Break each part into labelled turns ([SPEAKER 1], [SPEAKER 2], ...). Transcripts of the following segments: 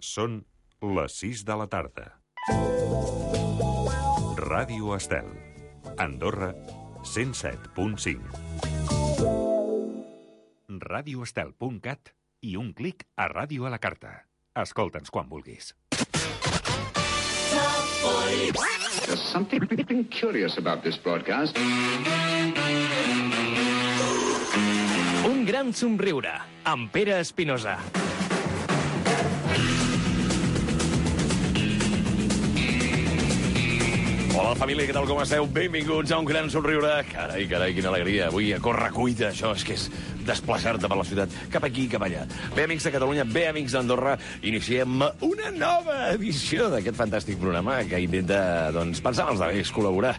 [SPEAKER 1] Són les 6 de la tarda. Ràdio Estel. Andorra, 107.5. radioestel.cat i un clic a Ràdio a la Carta. Escolta'ns quan vulguis.
[SPEAKER 2] There's something curious about this broadcast.
[SPEAKER 3] Un gran somriure, amb Pere Espinosa.
[SPEAKER 4] Hola, família, què tal, com esteu? Benvinguts a un gran somriure. Carai, quina alegria. Avui a correcuita, això és que és desplaçar-te per la ciutat, cap aquí, cap allà. Bé, amics de Catalunya, bé, amics d'Andorra, iniciem una nova edició d'aquest fantàstic programa que intenta, doncs, pensar en els altres, col·laborar,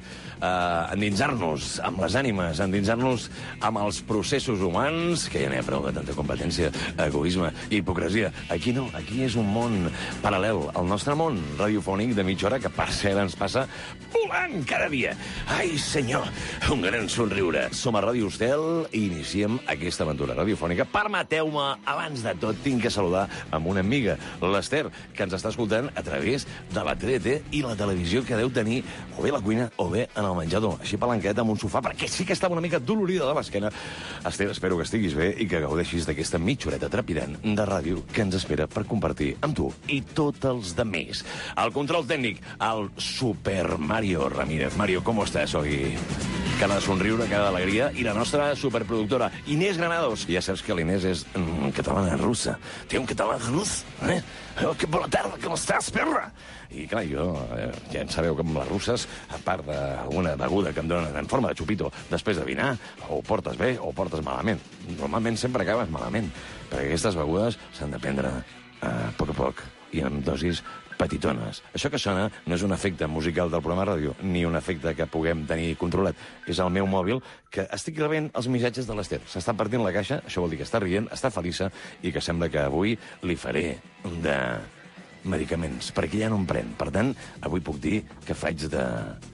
[SPEAKER 4] endinsar-nos amb les ànimes, endinsar-nos amb els processos humans, que ja n'hi ha prou de tanta competència, egoisme i hipocresia. Aquí no, aquí és un món paral·lel al nostre món radiofònic de mitja hora, que per cert ens passa volant cada dia. Ai, senyor, un gran somriure. Som a Ràdio Estel i iniciem aquesta aventura radiofònica. Permeteu-me, abans de tot, tinc que saludar amb una amiga, l'Ester, que ens està escoltant a través de la TDT i la televisió que deu tenir o bé a la cuina o bé en el menjador, així palanqueta amb un sofà, perquè sí que estava una mica dolorida de l'esquena. Ester, espero que estiguis bé i que gaudeixis d'aquesta mitja horeta trepidant de ràdio que ens espera per compartir amb tu i tots els de més. El control tècnic, el Super Mario Ramírez. Mario, ¿cómo estás hoy? Cada somriure, cada alegria. I la nostra superproductora, Inés Granados. Ja saps que l'Inés és catalana russa. Té un català rus, eh? Oh, que bona tarda, com estàs, perra? I clar, jo, ja en sabeu que amb les russes, a part d'alguna beguda que em donen en forma de xupito després de dinar, o ho portes bé o ho portes malament. Normalment sempre acabes malament, perquè aquestes begudes s'han de prendre a poc i amb dosis petitones. Això que sona no és un efecte musical del programa de ràdio, ni un efecte que puguem tenir controlat. És el meu mòbil, que estic rebent els missatges de l'Ester. S'està partint la caixa, això vol dir que està rient, està feliça, i que sembla que avui li faré de medicaments, perquè ja no em pren. Per tant, avui puc dir que faig de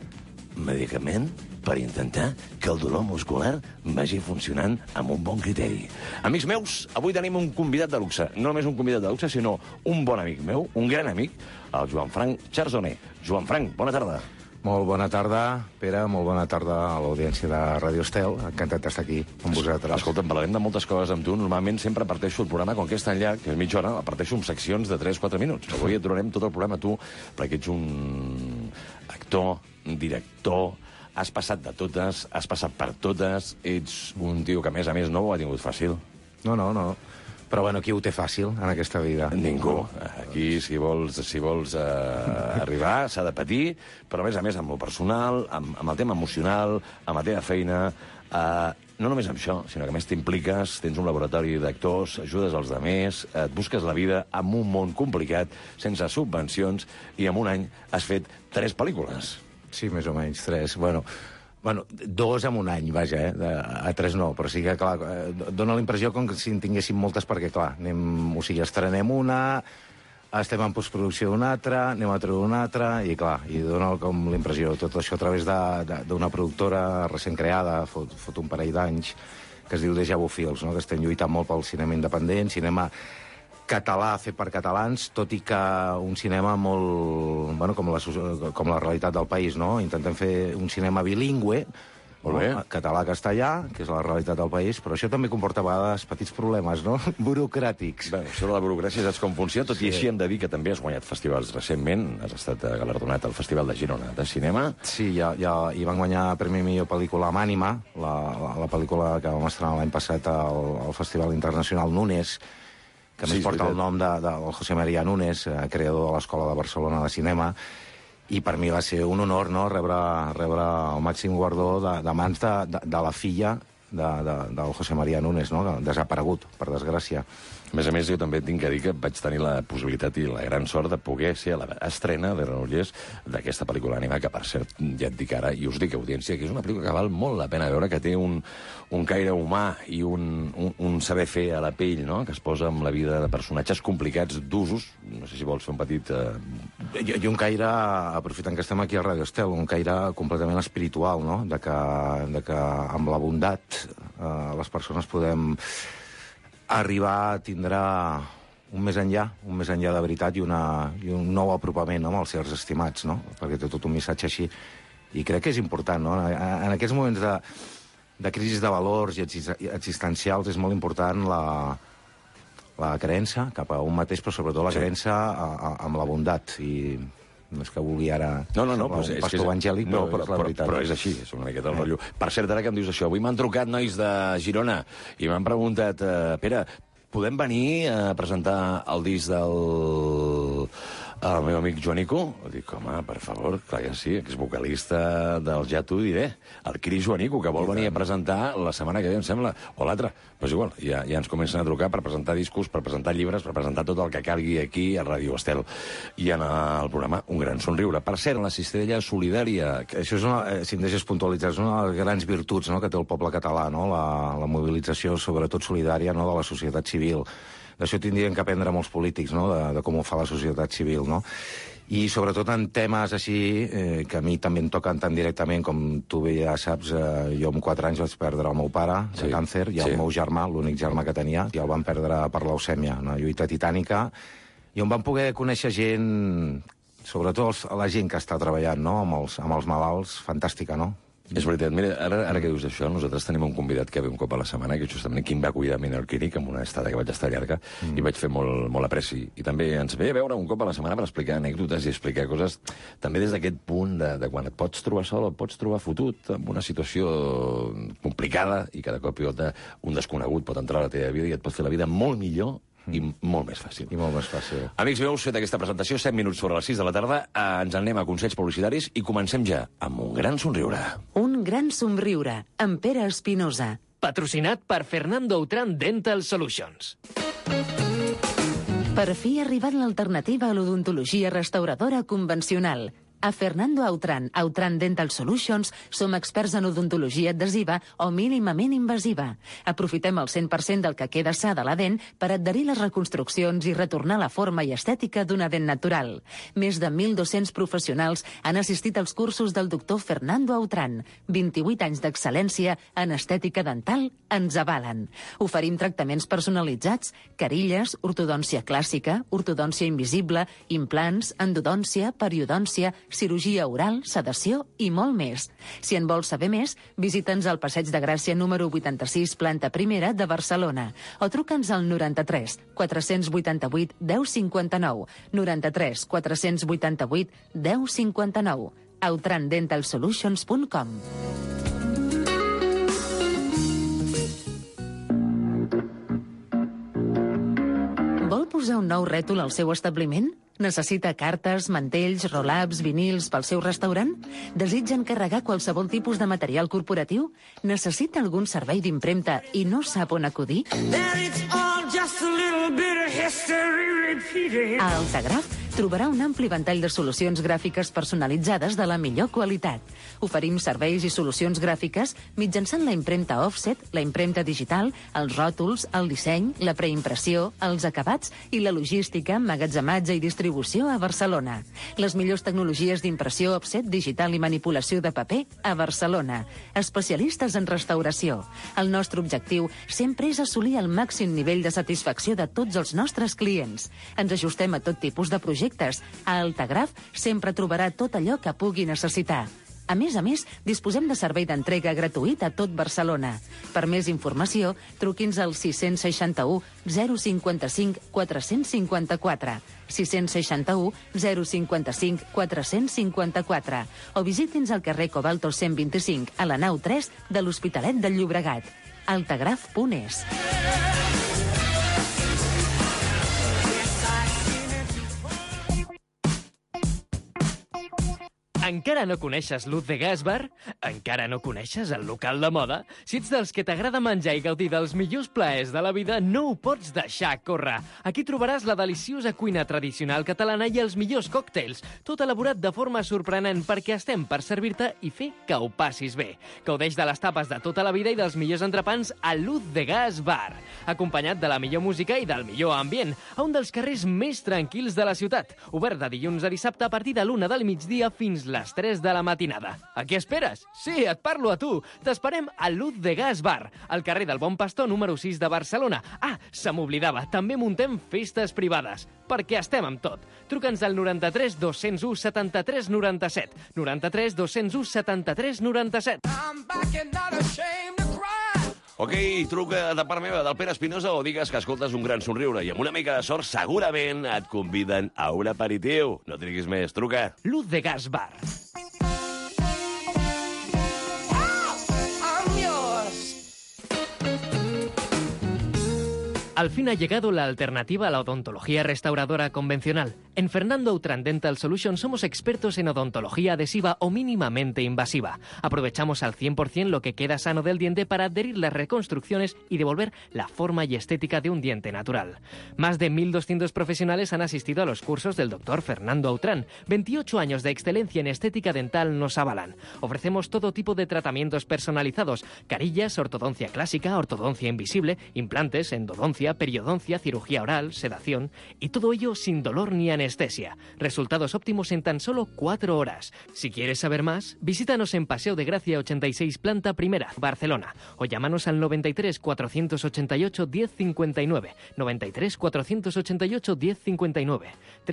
[SPEAKER 4] medicament per intentar que el dolor muscular vagi funcionant amb un bon criteri. Amics meus, avui tenim un convidat de luxe. No només un convidat de luxe, sinó un bon amic meu, un gran amic, el Joan Frank Charzoner. Joan Frank, bona tarda.
[SPEAKER 5] Molt bona tarda, Pere, molt bona tarda a l'audiència de Ràdio Estel. Encantat d'estar aquí amb vosaltres.
[SPEAKER 4] Escolta, parlarem de moltes coses amb tu. Normalment sempre parteixo el programa, com que és tan llarg, que és mitja hora, el parteixo en seccions de 3-4 minuts. Avui et donarem tot el programa a tu, perquè ets un actor, director, has passat de totes, has passat per totes, ets un tio que, a més, no ho ha tingut fàcil.
[SPEAKER 5] No. Però, bueno, qui ho té fàcil en aquesta vida?
[SPEAKER 4] Ningú. Aquí, si vols arribar, s'ha de patir, però, a més, amb el personal, amb el tema emocional, amb la teva feina, no només amb això, sinó que, a més, t'impliques, tens un laboratori d'actors, ajudes els demés, et busques la vida en un món complicat, sense subvencions, i en un any has fet 3 pel·lícules.
[SPEAKER 5] Sí, més o menys, 3. Bueno, 2 en un any, vaja, a 3 no, però sí que, clar, dona la impressió com que si en tinguéssim moltes, perquè, clar, estrenem una, estem en postproducció d'una altra, anem a treure una altra, i, clar, i dona com la impressió, tot això a través d'una productora recent creada, fot un parell d'anys, que es diu Deja Vu Films, no? Que estem lluitant molt pel cinema independent, cinema català fet per catalans, tot i que un cinema molt... Bueno, com la realitat del país, no? Intentem fer un cinema bilingüe, català-castellà, que és la realitat del país, però això també comporta a vegades petits problemes, no? Burocràtics.
[SPEAKER 4] Bé, això de la burocràcia saps com funciona, tot i així hem de dir que també has guanyat festivals recentment, has estat galardonat al Festival de Girona de Cinema.
[SPEAKER 5] Sí, ja hi van guanyar Premi Millor Pel·lícula amb Ànima, la pel·lícula que vam estrenar l'any passat al Festival Internacional Núñez, que més porta el nom del José María Núñez, creador de l'Escola de Barcelona de Cinema, i per mi va ser un honor, no?, rebre el màxim guardó de mans de la filla del José María Núñez, no?, desaparegut, per desgràcia.
[SPEAKER 4] A més, jo també tinc que dir que vaig tenir la possibilitat i la gran sort de poder ser a l'estrena de Granollers d'aquesta pel·lícula ànima, que, per cert, ja et dic ara, i us dic, audiència, que és una pel·lícula que val molt la pena veure, que té un caire humà i un saber fer a la pell, no?, que es posa amb la vida de personatges complicats, d'usos. No sé si vols fer un petit...
[SPEAKER 5] I un caire, aprofitant que estem aquí a Ràdio Estel, un caire completament espiritual, no?, de que amb la bondat les persones podem arribar a tindre un més enllà de veritat i un nou apropament, no?, amb els certs estimats, no?, perquè té tot un missatge així. I crec que és important, no?, en aquests moments de crisi de valors i existencials és molt important la creença cap a un mateix, però sobretot la creença amb la bondat. I no és que vulgui ara un pastor evangèlic, però és la veritat.
[SPEAKER 4] Però és així, és una miqueta el rotllo. Per cert, ara que em dius això, avui m'han trucat nois de Girona i m'han preguntat, Pere, podem venir a presentar el disc del meu amic Joanico? Dic, home, per favor, clar que sí, exvocalista del Ja t'ho diré, el Cris Joanico, que vol venir a presentar la setmana que ve, em sembla, o l'altra. Però és igual, ja ens comencen a trucar per presentar discos, per presentar llibres, per presentar tot el que calgui aquí a Ràdio Estel i en el programa Un Gran Somriure. Per cert, en la cistella solidària...
[SPEAKER 5] Això és si em deixes puntualitzar, és una de les grans virtuts, no?, que té el poble català, no?, la mobilització, sobretot solidària, no?, de la societat civil. D'això tindrien que aprendre molts polítics, no?, de com ho fa la societat civil, no? I sobretot en temes així, que a mi també em toquen tan directament, com tu bé ja saps, jo amb 4 anys vaig perdre el meu pare de càncer, i el meu germà, l'únic germà que tenia, i el van perdre per leucèmia, una lluita titànica, i on van poder conèixer gent, sobretot la gent que està treballant, no?, amb els malalts, fantàstica, no?
[SPEAKER 4] És veritat. Mira, ara que dius això, nosaltres tenim un convidat que ve un cop a la setmana, que justament qui em va cuidar a mi en el clínic, amb una estada que vaig estar llarga, i vaig fer molt apreci. I també ens ve a veure un cop a la setmana per explicar anècdotes i explicar coses també des d'aquest punt de quan et pots trobar sol o et pots trobar fotut en una situació complicada i cada cop un desconegut pot entrar a la teva vida i et pot fer la vida molt millor i molt més fàcil.
[SPEAKER 5] I molt més fàcil.
[SPEAKER 4] Amics meus, feta aquesta presentació, 7 minuts sobre les 6 de la tarda, ens anem a consells publicitaris i comencem ja amb Un Gran Somriure.
[SPEAKER 6] Un Gran Somriure, amb Pere Espinosa.
[SPEAKER 3] Patrocinat per Fernando Autran Dental Solutions.
[SPEAKER 6] Per fi ha arribat l'alternativa a l'odontologia restauradora convencional. A Fernando Autran Dental Solutions som experts en odontologia adhesiva o mínimament invasiva. Aprofitem el 100% del que queda sa de la dent per adherir les reconstruccions i retornar la forma i estètica d'una dent natural. Més de 1.200 professionals han assistit als cursos del doctor Fernando Autran. 28 anys d'excel·lència en estètica dental ens avalen. Oferim tractaments personalitzats, carilles, ortodòncia clàssica, ortodòncia invisible, implants, endodòncia, periodòncia, cirurgia oral, sedació i molt més. Si en vols saber més, visita'ns al Passeig de Gràcia número 86, planta primera de Barcelona, o truca'ns al 93 488 1059, 93 488 1059, autrandentalsolutions.com. Vol posar un nou rètol al seu establiment? Necessita cartes, mantells, roll-ups, vinils pel seu restaurant? Desitja encarregar qualsevol tipus de material corporatiu? Necessita algun servei d'impremta i no sap on acudir? A Altagraf trobarà un ampli ventall de solucions gràfiques personalitzades de la millor qualitat. Oferim serveis i solucions gràfiques mitjançant la impremta offset, la impremta digital, els ròtols, el disseny, la preimpressió, els acabats i la logística, emmagatzematge i distribució a Barcelona. Les millors tecnologies d'impressió offset, digital i manipulació de paper a Barcelona. Especialistes en restauració. El nostre objectiu sempre és assolir el màxim nivell de satisfacció de tots els nostres clients. Ens ajustem a tot tipus de projectes. A Altagraf sempre trobarà tot allò que pugui necessitar. A més, disposem de servei d'entrega gratuït a tot Barcelona. Per més informació, truqui'ns al 661 055 454, 661 055 454, o visiti'ns al carrer Cobalto 125, a la nau 3 de l'Hospitalet del Llobregat. Altagraf.es.
[SPEAKER 3] Encara no coneixes Luz de Gas Bar? Encara no coneixes el local de moda? Si ets dels que t'agrada menjar i gaudir dels millors plaers de la vida, no ho pots deixar córrer. Aquí trobaràs la deliciosa cuina tradicional catalana i els millors còctels, tot elaborat de forma sorprenent perquè estem per servir-te i fer que ho passis bé. Gaudeix de les tapes de tota la vida i dels millors entrepans a Luz de Gas Bar, acompanyat de la millor música i del millor ambient, a un dels carrers més tranquils de la ciutat, obert de dilluns a dissabte a partir de l'1 del migdia fins les les 3 de la matinada. A què esperes? Sí, et parlo a tu. T'esperem a Luz de Gas Bar, al carrer del Bon Pastor número 6 de Barcelona. Ah, se m'oblidava, també muntem festes privades, perquè estem amb tot. Truca'ns al 93 201 73 97. 93 201 73 97.
[SPEAKER 4] Ok, truca de part meva, del Pere Espinosa, o digues que escoltes un gran somriure i amb una mica de sort segurament et conviden a un aperitiu. No triguis més, truca.
[SPEAKER 3] Luz de Gas Bar. Al fin ha llegado la alternativa a la odontología restauradora convencional. En Fernando Autran Dental Solutions somos expertos en odontología adhesiva o mínimamente invasiva. Aprovechamos al 100% lo que queda sano del diente para adherir las reconstrucciones y devolver la forma y estética de un diente natural. Más de 1.200 profesionales han asistido a los cursos del doctor Fernando Autran. 28 años de excelencia en estética dental nos avalan. Ofrecemos todo tipo de tratamientos personalizados: carillas, ortodoncia clásica, ortodoncia invisible, implantes, endodoncia, periodoncia, cirugía oral, sedación, y todo ello sin dolor ni anestesia. Resultados óptimos en tan solo 4 horas. Si quieres saber más, visítanos en Paseo de Gracia 86, planta primera, Barcelona, o llámanos al 93 488 1059, 93 488 1059,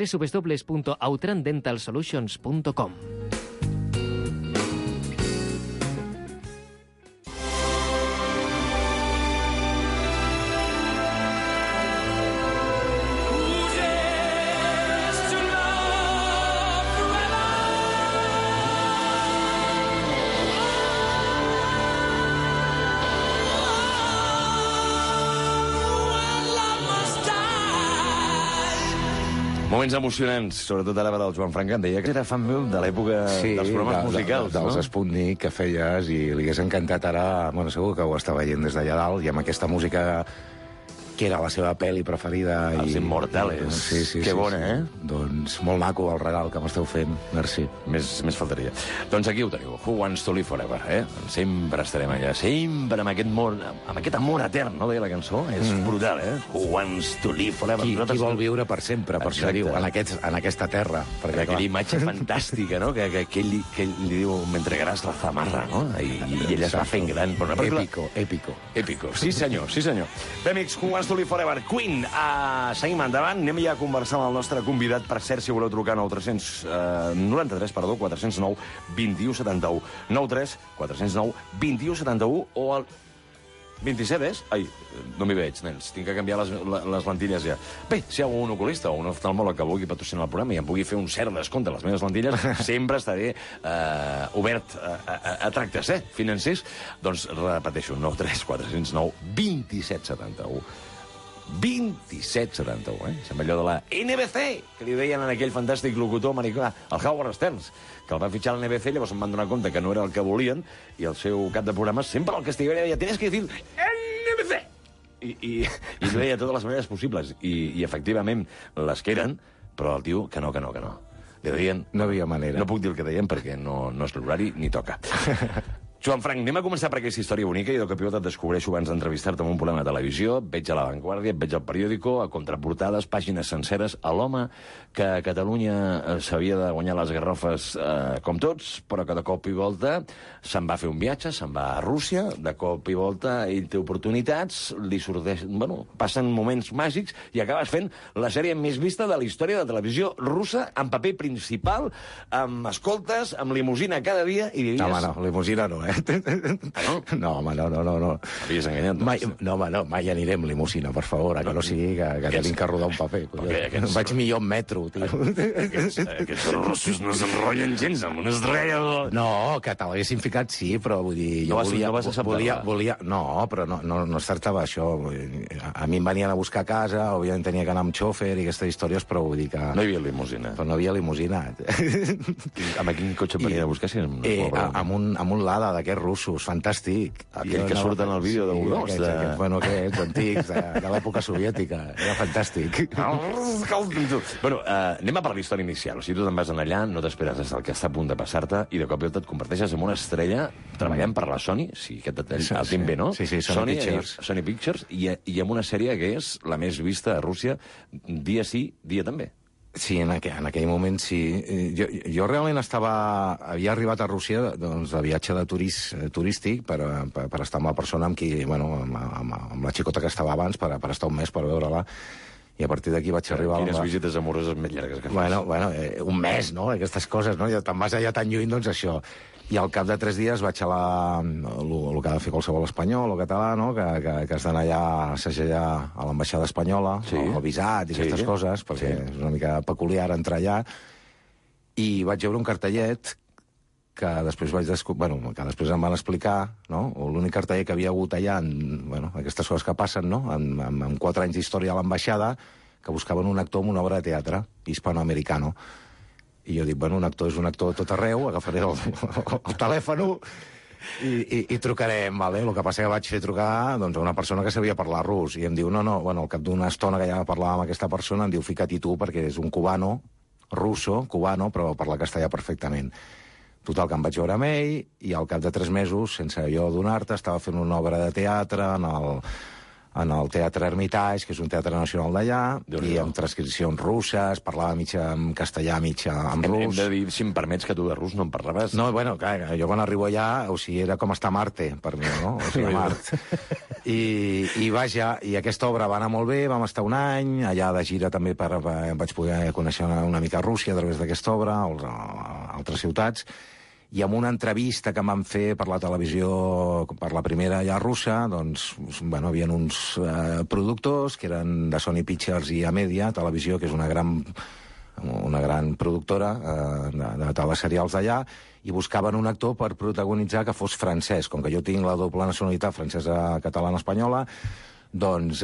[SPEAKER 3] www.autrandentalsolutions.com.
[SPEAKER 4] Moments emocionants, sobretot ara per al Joan Frank, em deia que era fan meu de l'època dels programes musicals,
[SPEAKER 5] dels
[SPEAKER 4] no?
[SPEAKER 5] Sputnik que feies, i li hagués encantat ara, bueno, segur que ho està veient des d'allà dalt, i amb aquesta música que era la seva pel·li preferida.
[SPEAKER 4] Els Immortales.
[SPEAKER 5] Sí,
[SPEAKER 4] Que bona, eh?
[SPEAKER 5] Doncs molt maco el regal que m'esteu fent, merci.
[SPEAKER 4] Més faltaria. Doncs aquí ho teniu, Who Wants to Live Forever, eh? Sempre estarem allà, sempre amb aquest amor etern, no, deia la cançó? És brutal, eh? Who Wants to Live Forever.
[SPEAKER 5] Qui vol viure per sempre, per això diu, en aquesta terra.
[SPEAKER 4] Perquè aquella imatge fantàstica, no?, que ell li diu, m'entregaràs la zamarra, no? I ell es va fent gran. Épico. Sí, senyor. Bé, amics, Who Wants to Live Forever, Queen. Seguim endavant, anem ja a conversar amb el nostre convidat. Per cert, si voleu trucar, 93 409 2171. 93 409 2171 o el 27 és? Ai, no m'hi veig, nens. Tinc que canviar les lentilles ja. Bé, si hi ha un oculista o un oftalmòleg que vulgui patrocinar el programa i em pugui fer un cert descompte a les meves lentilles, sempre estaré obert a tractes, financers. Doncs repeteixo, 93 409 2771. 2771, Sembla allò de la NBC, que li deien en aquell fantàstic locutor americà, el Howard Stearns, que el va fitxar a la NBC, llavors em van donar compte que no era el que volien, i el seu cap de programa sempre el castigaria i deia, tienes que decir NBC! I li deia de totes les maneres possibles, i efectivament les que eren, però el tio que no. Li deien...
[SPEAKER 5] No havia manera.
[SPEAKER 4] No puc dir el que deien perquè no és l'horari ni toca. Joan Frank, anem a començar per aquesta història bonica i de cop i volta et descobreixo abans d'entrevistar-te en un programa de televisió, et veig a La Vanguardia, et veig al periòdico, a contraportades, pàgines senceres, a l'home que a Catalunya s'havia de guanyar les garrofes com tots, però que de cop i volta se'n va fer un viatge, se'n va a Rússia, de cop i volta ell té oportunitats, li sorteix... Bueno, passen moments màgics i acabes fent la sèrie més vista de la història de televisió russa, en paper principal, amb escoltes, amb limusina cada dia, i diries...
[SPEAKER 5] No, home, no, limusina no, No, home, no.
[SPEAKER 4] Havies enganyat, doncs.
[SPEAKER 5] Mai anirem limusina, per favor, que no sigui que tenim que rodar un paper. Vaig millor en metro, tio.
[SPEAKER 4] Aquests russos no s'enrotllen gens amb unes drelles.
[SPEAKER 5] No, que te l'haguessin ficat, sí, però vull dir...
[SPEAKER 4] No vas acceptar-la?
[SPEAKER 5] No, però no es tractava això. A mi em venien a buscar a casa, òbviament tenia que anar amb xòfer i aquestes històries, però vull dir que...
[SPEAKER 4] No hi havia limusina.
[SPEAKER 5] Però no hi havia limusina.
[SPEAKER 4] Amb quin cotxe venien a buscar?
[SPEAKER 5] Amb un Lada d'aquests russos, fantàstic.
[SPEAKER 4] Aquell que surt en el vídeo de U2.
[SPEAKER 5] Bueno, aquests antics, de l'època soviètica. Era fantàstic.
[SPEAKER 4] Bueno, anem a per la història inicial. O sigui, tu te'n vas allà, no t'esperes des del que està a punt de passar-te, i de cop i volta et converteixes en una estrella treballant per la Sony, sí, aquest el tinc bé, no?
[SPEAKER 5] Sí, Sony Pictures.
[SPEAKER 4] Sony Pictures, i amb una sèrie que és la més vista a Rússia, dia sí, dia també.
[SPEAKER 5] Sí, en aquell moment sí. Jo realment havia arribat a Rússia doncs, de viatge de turístic per estar amb la persona amb qui, bueno, amb la xicota que estava abans, per estar un mes, per veure-la. I a partir d'aquí vaig arribar...
[SPEAKER 4] Quines visites amoroses més llargues que fas?
[SPEAKER 5] Bueno, un mes, no?, aquestes coses, no? Ja te'n vas allà tan lluny, doncs això. I al cap de 3 dies vaig a el que ha de fer qualsevol espanyol o català, no?, que has d'anar allà a assajar a l'ambaixada espanyola, el visat i aquestes coses, perquè és una mica peculiar entrar allà. I vaig veure un cartellet que després que després em van explicar, no?, l'únic carteller que havia hagut allà, aquestes coses que passen, no?, amb 4 anys d'història a l'ambaixada, que buscaven un actor amb una obra de teatre hispanoamericano. I jo dic, un actor és un actor tot arreu, agafaré el telèfon i trucarem, vale? El que passa que vaig fer trucar doncs, a una persona que sabia parlar rus, i em diu, al cap d'una estona que ja parlava amb aquesta persona, em diu, fica't-hi tu, perquè és un cubano, cubano, però parla castellà perfectament. Total, que em vaig veure amb ell, i al cap de 3 mesos, sense jo adonar-te, estava fent una obra de teatre en el Teatre Hermitage, que és un teatre nacional d'allà, i amb transcripcions russes, parlava mitja en castellà, mitja en rus.
[SPEAKER 4] Hem de dir, si em permets, que tu de rus no en parlaves.
[SPEAKER 5] No, clar, jo quan arribo allà, o sigui, era com estar a Marte, per mi, no? O sigui, a Mart. I vaja, i aquesta obra va anar molt bé, vam estar un any, allà de gira també vaig poder conèixer una mica Rússia a través d'aquesta obra, a altres ciutats, i amb una entrevista que em van fer per la televisió, per la primera allà russa, doncs, hi havia uns productors que eren de Sony Pictures i Amedia Televisió, que és una gran productora de teleserials d'allà, i buscaven un actor per protagonitzar que fos francès. Com que jo tinc la doble nacionalitat francesa, catalana, espanyola, doncs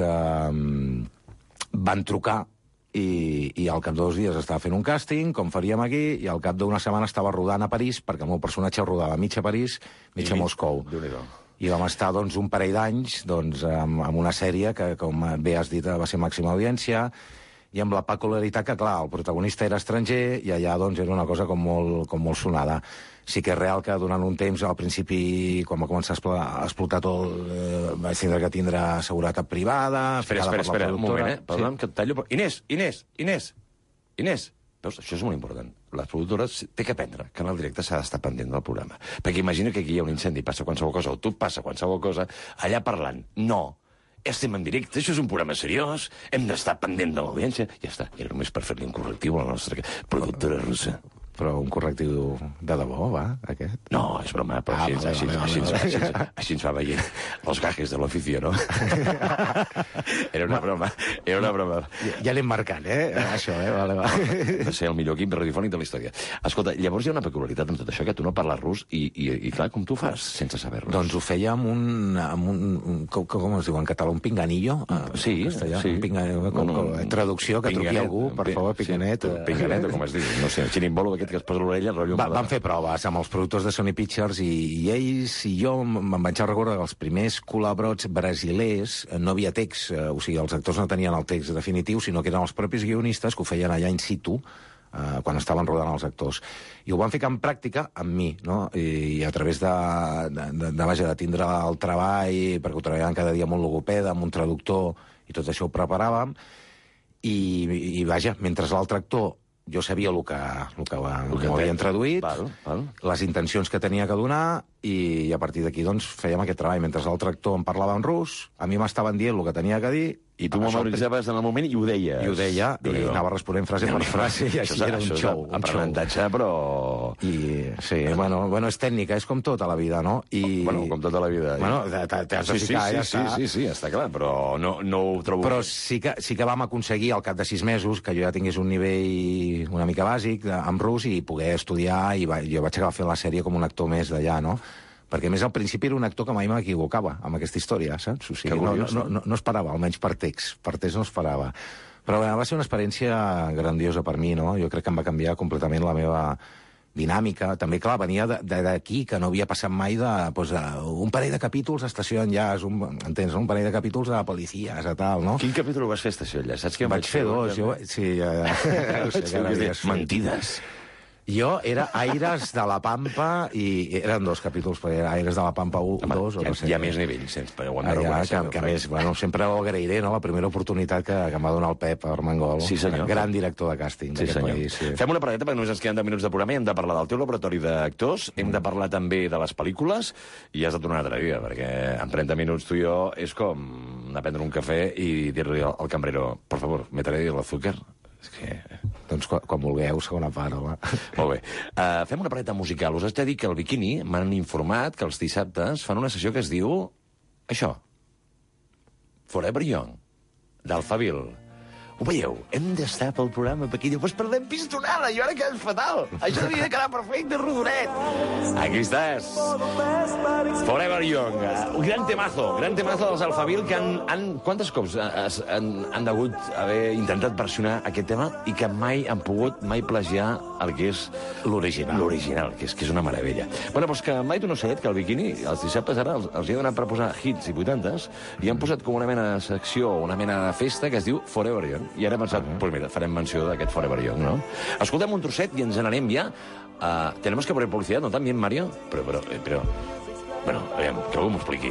[SPEAKER 5] van trucar i al cap de 2 dies estava fent un càsting, com faríem aquí, i al cap d'una setmana estava rodant a París, perquè el meu personatge rodava mig a París, mig a Moscou. I vam estar doncs, un parell d'anys amb una sèrie que, com bé has dit, va ser màxima audiència, i amb la peculiaritat que, clar, el protagonista era estranger, i allà doncs, era una cosa com molt sonada. Sí que és real que durant un temps, al principi, quan va començar a explotar tot, vaig tindre que tindre seguretat privada...
[SPEAKER 4] Espera, un moment, perdona'm que et tallo, però... Inés! Veus, això és molt important. Les productores té que aprendre que en el directe s'ha d'estar pendent del programa. Perquè imagina que aquí hi ha un incendi, passa qualsevol cosa, o tu passa qualsevol cosa, allà parlant. No. Estem en directe, això és un programa seriós, hem d'estar pendent de l'audiència. Ja està, era només per fer-li un correctiu a la nostra productora russa.
[SPEAKER 5] Però un correctiu de debò, va, aquest?
[SPEAKER 4] No, és broma, però així ens va veient els gajes de l'ofició, no? Era una broma.
[SPEAKER 5] Ja l'hem marcat, això, vale.
[SPEAKER 4] Va ser el millor equip radiofònic de la història. Escolta, llavors hi ha una peculiaritat amb tot això, que tu no parles rus, i clar, com tu fas sense saber rus?
[SPEAKER 5] Doncs ho feia amb un com es diu en català, un pinganillo?
[SPEAKER 4] Sí.
[SPEAKER 5] Traducció, que truqui algú, per favor, pinganet.
[SPEAKER 4] Pinganet, o com es diu, no sé, xirimbolo, que es posa l'orella,
[SPEAKER 5] van fer proves amb els productors de Sony Pictures i ells i jo me'n vaig recordar que els primers col·labots brasilers no havia text, o sigui, els actors no tenien el text definitiu, sinó que eren els propis guionistes que ho feien allà in situ quan estaven rodant els actors. I ho van ficar en pràctica amb mi, no? I a través de tindre el treball, perquè ho treballàvem cada dia amb un logopeda, amb un traductor, i tot això ho preparàvem, i vaja, mentre l'altre actor jo sabia el que m'havien traduït, les intencions que tenia que donar, i a partir d'aquí doncs, fèiem aquest treball. Mentre l'altre actor em parlava en rus, a mi m'estaven dient el que tenia que dir,
[SPEAKER 4] i tu memoritzaves en el moment i ho deies.
[SPEAKER 5] I ho deia, i anava responent frase per frase, i així era un xou.
[SPEAKER 4] Aprenentatge, però...
[SPEAKER 5] Sí, bueno, és tècnica, és com tot a la vida, no?
[SPEAKER 4] Bueno, com tota la vida.
[SPEAKER 5] Bueno, t'has de ficar, ja està.
[SPEAKER 4] Sí, està clar, però no ho trobo...
[SPEAKER 5] Però sí que vam aconseguir, al cap de 6 mesos, que jo ja tingués un nivell una mica bàsic en rus i poder estudiar, i jo vaig acabar fent la sèrie com un actor més d'allà, no? Perquè, a més, al principi era un actor que mai m'equivocava amb aquesta història, saps? O sigui, no esperava, almenys per text no esperava. Però va ser una experiència grandiosa per mi, no? Jo crec que em va canviar completament la meva dinàmica. També, clar, venia d'aquí, que no havia passat mai un parell de capítols a Estació d'Enllaç, entens? Un parell de capítols de policies, a tal, no?
[SPEAKER 4] Quin capítol vas fer a Estació d'Enllaç? Saps què
[SPEAKER 5] vaig fer 2, jo... Sí,
[SPEAKER 4] Mentides.
[SPEAKER 5] Jo era Aires de la Pampa i eren 2 capítols, perquè era Aires de la Pampa 1, 2 o no sé.
[SPEAKER 4] Hi ha més nivells, sempre ho hem de reconèixer.
[SPEAKER 5] Que a més, bueno, sempre ho agrairé, no?, la primera oportunitat que em va donar el Pep Armengol.
[SPEAKER 4] Sí, senyor.
[SPEAKER 5] Gran director de càsting d'aquest país. Sí.
[SPEAKER 4] Fem una paradeta, perquè només ens queden 10 minuts de programa i hem de parlar del teu laboratori d'actors, hem de parlar també de les pel·lícules i has de tornar una altra dia, perquè en 30 minuts tu i jo és com anar a prendre un cafè i dir-li al cambrero, por favor, me trae el azúcar. És que...
[SPEAKER 5] Doncs quan vulgueu, segona part, home.
[SPEAKER 4] Molt bé. Fem una pareta musical. Us haig de dir que al Bikini m'han informat que els dissabtes fan una sessió que es diu... això. Forever Young, d'Alphaville. Ho veieu? Hem d'estar pel programa perquè diu, pues perdem pistonada, i ara quedes fatal. Això havia de quedar perfecte, rodonet. Aquí estàs. Forever Young. Un gran temazo dels Alphaville que quantes cops han degut haver intentat versionar aquest tema i que mai han pogut plagiar el que és l'original, que és una meravella. Bueno, doncs que mai tu no sabet que el Bikini, els dissabtes ara, els he donat per posar hits i 80s i han posat com una mena de secció, una mena de festa que es diu Forever Young. I ara he pensat, pues mira, farem menció d'aquest Forever Young, no? Escoltem un trosset i ens n'anem ja. Tenemos que poner publicidad, ¿no? También, Mario? Pero... Bueno, aviam, que algú m'ho expliqui.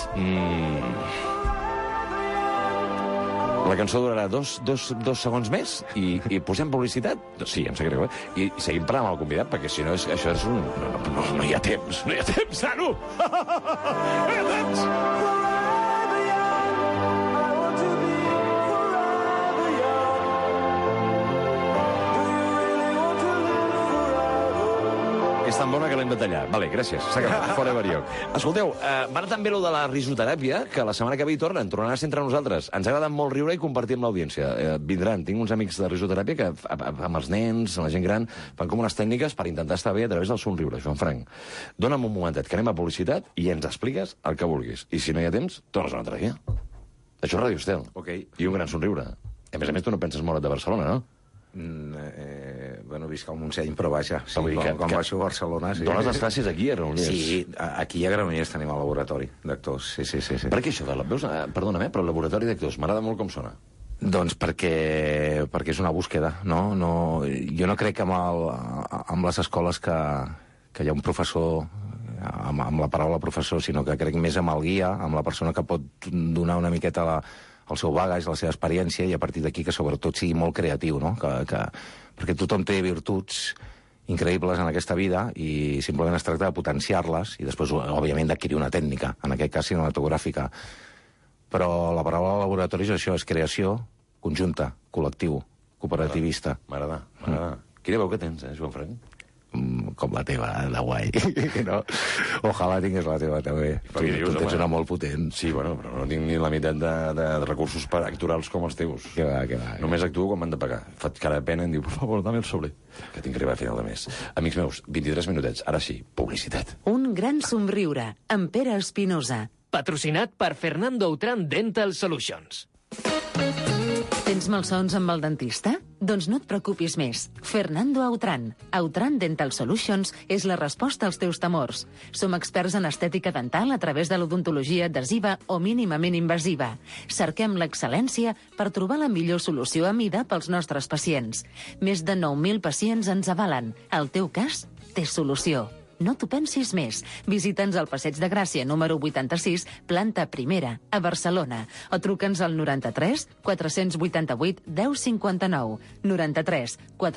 [SPEAKER 4] La cançó durarà dos segons més i posem publicitat? Sí, em sap greu, I seguim parlant amb el convidat, perquè si no, això és un... No hi ha temps, nano! No hi ha temps! És tan bona que l'hem de tallar. Vale, gràcies. S'ha acabat. Forever Young. Escolteu, va anar també lo de la risoteràpia, que la setmana que ve hi tornen a ser entre nosaltres. Ens ha agradat molt riure i compartir amb l'audiència. Vindran. Tinc uns amics de risoteràpia que amb els nens, amb la gent gran, fan com unes tècniques per intentar estar bé a través del somriure, Joan Frank. Dóna'm un momentet, que anem a publicitat i ens expliques el que vulguis. I si no hi ha temps, tornes un altre dia. Això és Radio Estel.
[SPEAKER 5] Okay.
[SPEAKER 4] I un gran somriure. A més, tu no penses moure't de Barcelona, no?
[SPEAKER 5] Bueno, visc al Montseny, però vaja, sí, quan baixo a Barcelona... Sí.
[SPEAKER 4] Dones les classes aquí a Granollers?
[SPEAKER 5] Sí, aquí a Granollers tenim el laboratori d'actors, sí.
[SPEAKER 4] Per què això? Veus, perdona'm, però el laboratori d'actors m'agrada molt com sona.
[SPEAKER 5] Doncs perquè és una búsqueda, no? Jo no crec que amb les escoles que hi ha un professor, amb la paraula professor, sinó que crec més amb el guia, amb la persona que pot donar una miqueta el seu bagatge, la seva experiència, i a partir d'aquí que sobretot sigui molt creatiu, no? Perquè tothom té virtuts increïbles en aquesta vida i simplement es tracta de potenciar-les i després, òbviament, d'adquirir una tècnica, en aquest cas cinematogràfica. Però la paraula laboratori és això, és creació conjunta, col·lectiu, cooperativista.
[SPEAKER 4] M'agrada. Quina veu que tens, Joan Frank?
[SPEAKER 5] Com la teva, de guai. No? Ojalà tingués la teva, també. Tu tens una molt potent.
[SPEAKER 4] Sí, bueno, però no tinc ni la meitat de recursos actorals com els teus.
[SPEAKER 5] Que va.
[SPEAKER 4] Només actuo quan m'han de pagar. Faig cara de pena i em diu, por favor, dame el sobre. Que tinc que arribar a final de mes. Amics meus, 23 minutets. Ara sí, publicitat.
[SPEAKER 6] Un gran somriure, amb Pere Espinosa.
[SPEAKER 3] Patrocinat per Fernando Autran Dental Solutions.
[SPEAKER 6] Tens malsons amb el dentista? Doncs no et preocupis més. Fernando Autran. Autran Dental Solutions és la resposta als teus temors. Som experts en estètica dental a través de l'odontologia adhesiva o mínimament invasiva. Cerquem l'excel·lència per trobar la millor solució a mida pels nostres pacients. Més de 9.000 pacients ens avalen. El teu cas té solució. No t'ho pensis més. Visita'ns al Passeig de Gràcia, número 86, planta primera, a Barcelona. O truca'ns al 93 488 1059. 93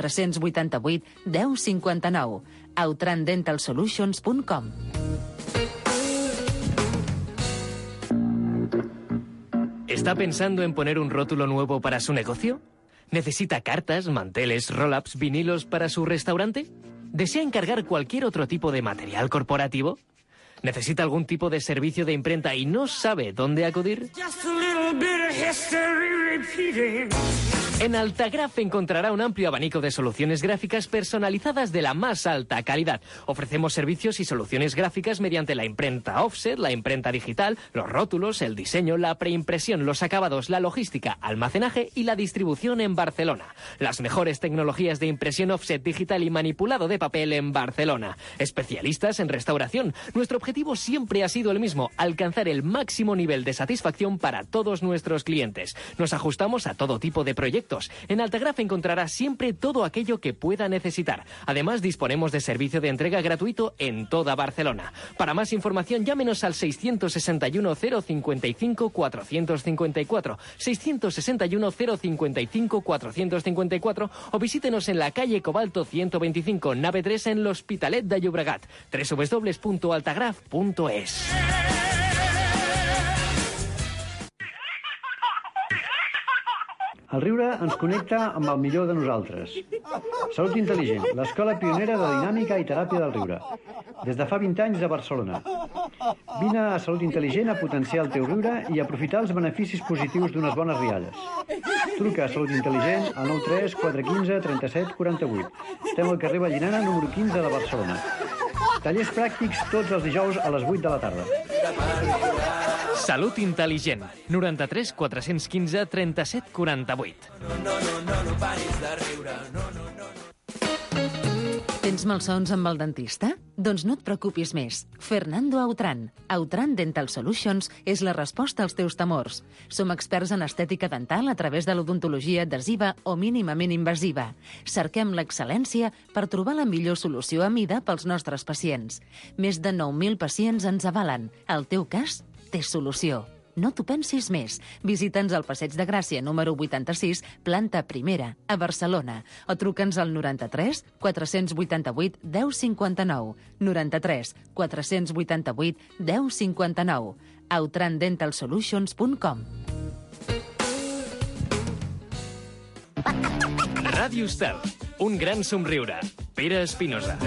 [SPEAKER 6] 488 1059. outrandentalsolutions.com.
[SPEAKER 3] ¿Está pensando en poner un rótulo nuevo para su negocio? ¿Necesita cartas, manteles, roll-ups, vinilos para su restaurante? ¿Desea encargar cualquier otro tipo de material corporativo? ¿Necesita algún tipo de servicio de imprenta y no sabe dónde acudir? En Altagraph encontrará un amplio abanico de soluciones gráficas personalizadas de la más alta calidad. Ofrecemos servicios y soluciones gráficas mediante la imprenta offset, la imprenta digital, los rótulos, el diseño, la preimpresión, los acabados, la logística, almacenaje y la distribución en Barcelona. Las mejores tecnologías de impresión offset digital y manipulado de papel en Barcelona. Especialistas en restauración. Nuestro objetivo siempre ha sido el mismo: alcanzar el máximo nivel de satisfacción para todos nuestros clientes. Nos ajustamos a todo tipo de proyectos proyectos. En Altagraf encontrará siempre todo aquello que pueda necesitar. Además, disponemos de servicio de entrega gratuito en toda Barcelona. Para más información, llámenos al 661 055 454, 661 055 454 o visítenos en la calle Cobalto 125, nave 3 en l'Hospitalet de Llobregat. www.altagraf.es.
[SPEAKER 7] El riure ens connecta amb el millor de nosaltres. Salut Intel·ligent, l'escola pionera de dinàmica i teràpia del riure. Des de fa 20 anys a Barcelona. Vine a Salut Intel·ligent a potenciar el teu riure i aprofitar els beneficis positius d'unes bones rialles. Truca a Salut Intel·ligent al 93 415 37 48. Estem al carrer Vallinana, número 15 de Barcelona. Tallers pràctics tots els dijous a les 8 de la tarda.
[SPEAKER 3] Salut Intel·ligent. 93 415 37 48.
[SPEAKER 6] Tens malsons amb el dentista? Doncs no et preocupis més. Fernando Autran. Autran Dental Solutions és la resposta als teus temors. Som experts en estètica dental a través de l'odontologia adhesiva o mínimament invasiva. Cerquem l'excel·lència per trobar la millor solució a mida pels nostres pacients. Més de 9.000 pacients ens avalen. El teu cas té solució. No t'ho pensis més. Visita'ns al Passeig de Gràcia, número 86, planta primera, a Barcelona. O truca'ns al 93 488 1059. 93 488 1059. outrandentalsolutions.com.
[SPEAKER 3] Ràdio Estel. Un gran somriure. Pere Espinosa.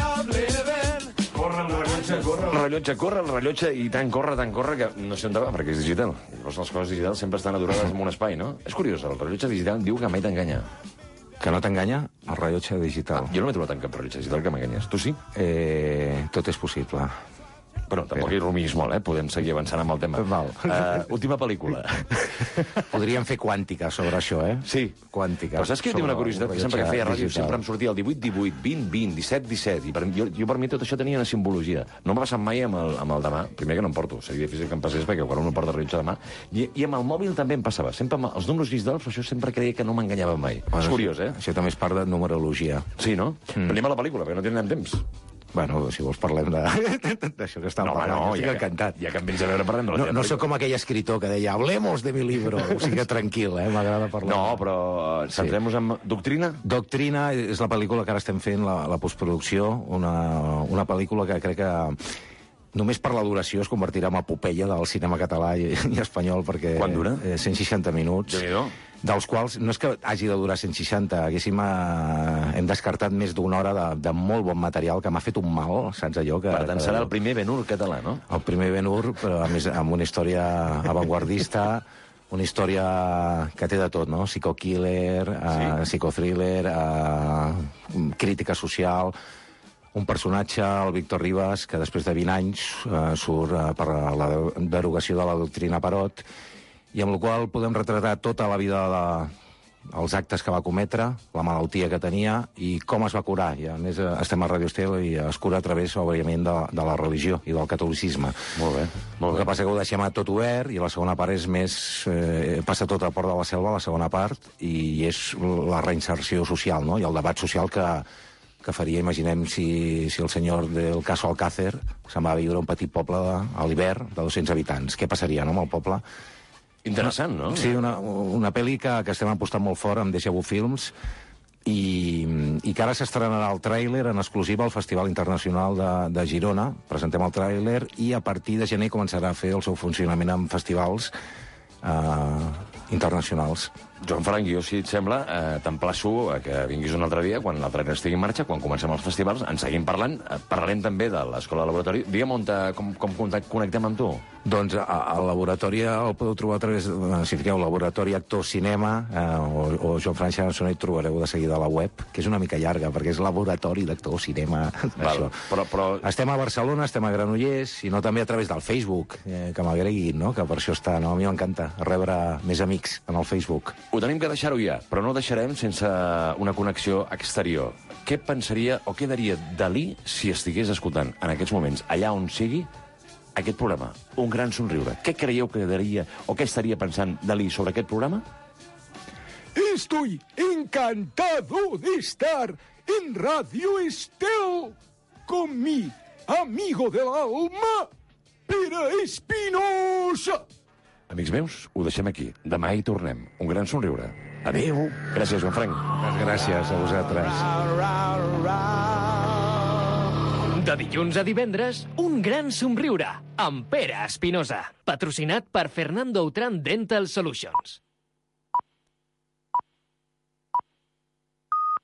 [SPEAKER 4] Corre el rellotge, i tant corre que no sé on va, perquè és digital. Llavors les coses digitals sempre estan adorades en un espai, no? És curiós, el rellotge digital diu que mai t'enganya.
[SPEAKER 5] Que no t'enganya el rellotge digital.
[SPEAKER 4] Jo no m'he trobat en cap rellotge digital que m'enganyés. Tu sí?
[SPEAKER 5] Tot és possible.
[SPEAKER 4] Però tampoc hi rumis molt, podem seguir avançant amb el tema.
[SPEAKER 5] Val.
[SPEAKER 4] Última pel·lícula.
[SPEAKER 5] Podríem fer quàntica sobre això,
[SPEAKER 4] Sí.
[SPEAKER 5] Quàntica.
[SPEAKER 4] Però saps que jo tinc una curiositat? Que sempre que feia ràdio sempre em sortia el 18-18, 20-20, 17-17, i jo per mi tot això tenia una simbologia. No m'ha passat mai amb el demà. Primer que no em porto, seria difícil que em passés perquè quan un no porta rellotge demà. I amb el mòbil també em passava. Sempre amb els números digitals, això sempre creia que no m'enganyava mai. És curiós,
[SPEAKER 5] Això també és part de numerologia.
[SPEAKER 4] Sí, no? Però anem a la pel·lícula, perquè no tindrem temps.
[SPEAKER 5] Bueno, si vols parlem d'això que estàvem parlant. Estic encantat.
[SPEAKER 4] Ja que em vens a veure parlem de la
[SPEAKER 5] No sóc com aquell escritor que deia hablemos de mi libro. O sigui, tranquil, m'agrada parlar.
[SPEAKER 4] No, però centrem-nos en Doctrina.
[SPEAKER 5] Doctrina és la pel·lícula que ara estem fent, la postproducció, una pel·lícula que crec que només per la duració es convertirà en epopeia del cinema català i espanyol, perquè...
[SPEAKER 4] Quant dura?
[SPEAKER 5] 160 minuts.
[SPEAKER 4] Déu-n'hi-do.
[SPEAKER 5] Dels quals no és que hagi de durar 160, hem descartat més d'una hora de molt bon material que m'ha fet un mal, saps allò?
[SPEAKER 4] Per tant, serà el primer Ben-Hur català, no?
[SPEAKER 5] El primer Ben-Hur, però a més amb una història avantguardista, una història que té de tot, no? Psico-killer, psicothriller, crítica social, un personatge, el Víctor Rivas, que després de 20 anys surt per la derogació de la doctrina Parot, i amb la qual podem retratar tota la vida els actes que va cometre, la malaltia que tenia i com es va curar. I a més estem a Radio Estel i es cura a través, òbviament, de la religió i del catolicisme.
[SPEAKER 4] Molt bé.
[SPEAKER 5] El que passa que ho deixem tot obert i la segona part és més... passa tot a Port de la Selva, la segona part, i és la reinserció social, no? I el debat social que faria, imaginem, si el senyor del caso Alcácer se'n va viure a un petit poble a l'hivern de 200 habitants. Què passaria, no, amb el poble?
[SPEAKER 4] Interessant, no?
[SPEAKER 5] Sí, una pel·li que estem apostant molt fort amb Deja Vu Films i que ara s'estrenarà el tràiler en exclusiva al Festival Internacional de Girona. Presentem el tràiler i a partir de gener començarà a fer el seu funcionament en festivals internacionals.
[SPEAKER 4] Joan Frank, jo, si et sembla, t'emplaço a que vinguis un altre dia, quan el tràiler estigui en marxa, quan comencem els festivals, en seguim parlant. Parlarem també de l'Escola de Laboratori. Digue'm com connectem amb tu.
[SPEAKER 5] Doncs el laboratori el podeu trobar a través, si fiqueu Laboratori Actor Cinema o Joan Frank Xansona, hi trobareu de seguida a la web, que és una mica llarga, perquè és Laboratori d'Actor Cinema.
[SPEAKER 4] Val, però...
[SPEAKER 5] Estem a Barcelona, estem a Granollers, i no també a través del Facebook, que m'agreguin, no? Que per això està, no? A mi m'encanta rebre més amics en el Facebook.
[SPEAKER 4] Ho tenim que deixar-ho ja, però no ho deixarem sense una connexió exterior. Què pensaria o què daria Dalí si estigués escoltant en aquests moments, allà on sigui, aquest programa? Un gran somriure. Què creieu que daria o què estaria pensant Dalí sobre aquest programa?
[SPEAKER 8] Estoy encantado de estar en Radio Estel con mi amigo del alma, Pere Espinosa.
[SPEAKER 4] Amics meus, ho deixem aquí. Demà hi tornem. Un gran somriure. Adéu. Gràcies, Joan Frank.
[SPEAKER 5] Gràcies a vosaltres.
[SPEAKER 3] De dilluns a divendres, un gran somriure amb Pere Espinosa. Patrocinat per Fernando Outram Dental Solutions.